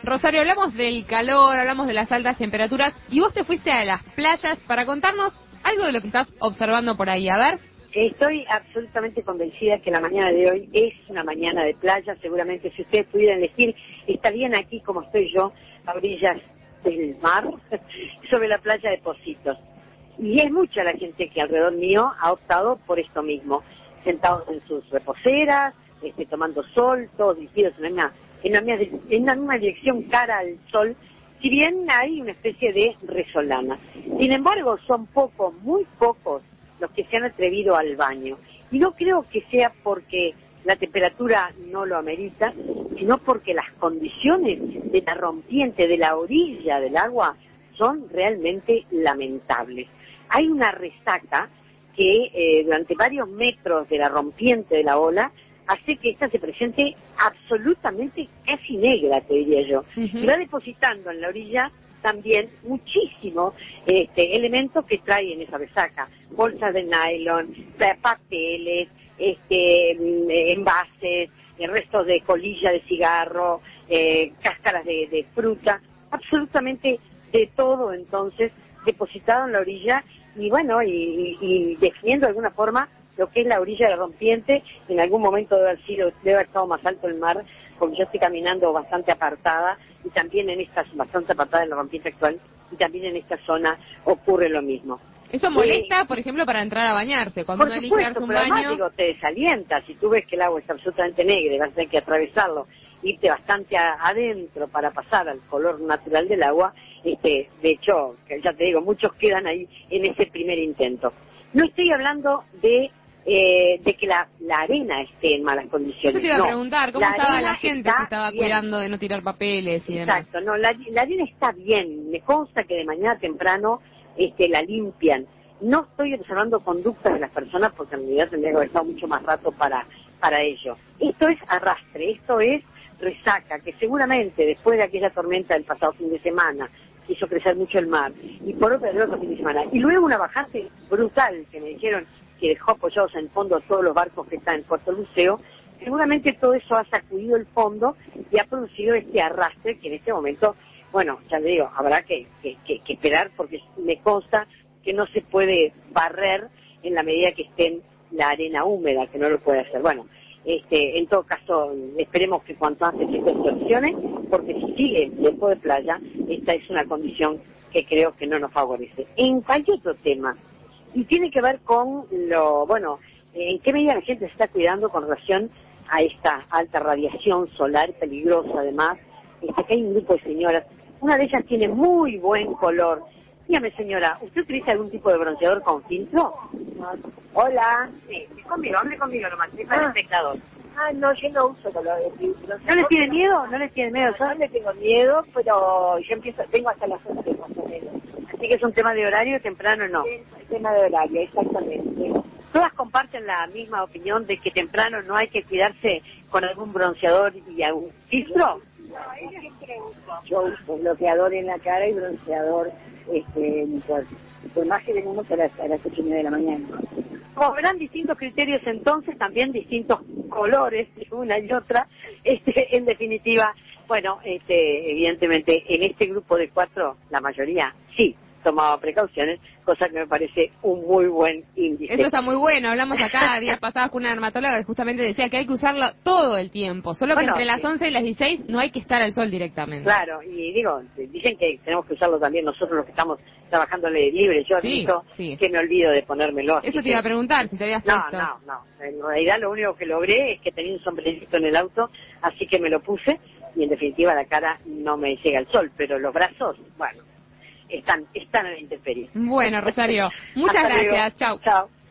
Rosario, hablamos del calor, hablamos de las altas temperaturas y vos te fuiste a las playas para contarnos algo de lo que estás observando por ahí. A ver. Estoy absolutamente convencida que la mañana de hoy es una mañana de playa. Seguramente si ustedes pudieran elegir, estarían aquí como estoy yo, a orillas del mar, sobre la playa de Pocitos. Y es mucha la gente que alrededor mío ha optado por esto mismo, sentados en sus reposeras, tomando sol, todos dirigidos en una misma dirección cara al sol, si bien hay una especie de resolana. Sin embargo, son pocos, muy pocos, los que se han atrevido al baño. Y no creo que sea porque la temperatura no lo amerita, sino porque las condiciones de la rompiente, de la orilla del agua, son realmente lamentables. Hay una resaca que durante varios metros de la rompiente de la ola hace que esta se presente absolutamente casi negra, te diría yo. Y va depositando en la orilla también muchísimos elementos que trae en esa resaca. Bolsas de nylon, papeles, envases, restos de colilla de cigarro, cáscaras de fruta, absolutamente de todo entonces depositado en la orilla y bueno, y definiendo de alguna forma lo que es la orilla de la rompiente. En algún momento debe haber estado más alto el mar, porque yo estoy caminando bastante apartada, y también bastante apartada de la rompiente actual, y también en esta zona ocurre lo mismo. ¿Eso molesta, por ejemplo, para entrar a bañarse? Cuando uno elige darse un pero baño... además, te desalienta. Si tú ves que el agua está absolutamente negra y vas a tener que atravesarlo, irte bastante adentro para pasar al color natural del agua, de hecho, que ya te digo, muchos quedan ahí en ese primer intento. No estoy hablando de que la arena esté en malas condiciones. Eso te iba a preguntar, ¿cómo estaba la gente? Si estaba bien cuidando de no tirar papeles y demás. Exacto, no, la arena está bien. Me consta que de mañana temprano la limpian. No estoy observando conductas de las personas porque en realidad tendría que haber estado mucho más rato para ello. Esto es arrastre, esto es resaca, que seguramente después de aquella tormenta del pasado fin de semana hizo crecer mucho el mar, y por otro fin de semana, y luego una bajante brutal que me dijeron que dejó apoyados en el fondo todos los barcos que están en Puerto Luceo. Seguramente todo eso ha sacudido el fondo y ha producido este arrastre que en este momento, bueno, ya le digo, habrá que esperar, porque me consta que no se puede barrer en la medida que esté en la arena húmeda, que no lo puede hacer. Bueno, en todo caso, esperemos que cuanto antes esto se solucione, porque si sigue el tiempo de playa, esta es una condición que creo que no nos favorece. Hay otro tema, y tiene que ver con en qué medida la gente se está cuidando con relación a esta alta radiación solar peligrosa. Además, que hay un grupo de señoras, una de ellas tiene muy buen color. Dígame, señora, ¿usted utiliza algún tipo de bronceador con filtro? Hola. Sí, conmigo, hable conmigo nomás, es para el espectador. No, yo no uso color de filtro. ¿No les tiene miedo? ¿No les tiene miedo? No le tengo miedo, pero yo tengo hasta las 11 más o menos. Así que es un tema de horario, temprano no. Es el tema de horario, exactamente. ¿Todas comparten la misma opinión de que temprano no hay que cuidarse con algún bronceador y algún filtro? Yo uso bloqueador en la cara y bronceador por más que venimos a las 8:30 de la mañana. Como verán, distintos criterios entonces, también distintos colores de una y otra. En definitiva, bueno, evidentemente en este grupo de 4, la mayoría sí tomaba precauciones, cosa que me parece un muy buen índice. Eso está muy bueno. Hablamos acá días pasados con una dermatóloga que justamente decía que hay que usarlo todo el tiempo, solo que entre las 11 y las 16 no hay que estar al sol directamente. Claro, y dicen que tenemos que usarlo también nosotros los que estamos trabajando libre. Yo admito que me olvido de ponérmelo. Eso te iba a preguntar, si te habías puesto. No. En realidad lo único que logré es que tenía un sombrerito en el auto, así que me lo puse, y en definitiva la cara no me llega el sol, pero los brazos, bueno, están a la intemperie. Bueno, Rosario, muchas gracias. Chau. Chao.